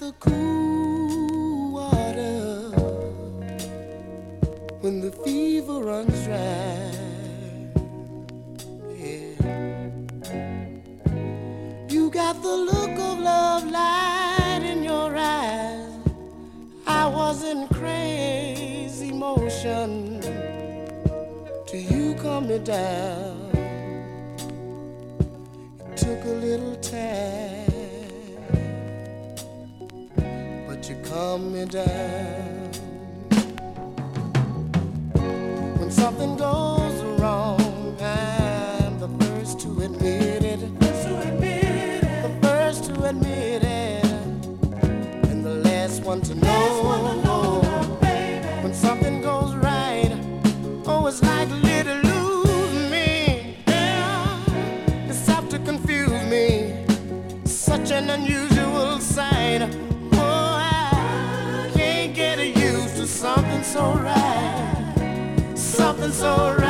the cool water when the fever runs dry. Yeah. You got the look of love light in your eyes. I was in crazy motion till you calmed me down. It took a little time, but you calmed me down. When something goes wrong, I'm the first to admit it. The first to admit it, and the last one to know. When something goes right, oh, it's like little lose me. Yeah, it's apt to confuse me. Such an unusual sight. Oh, I can't get used to something so right. Something so right.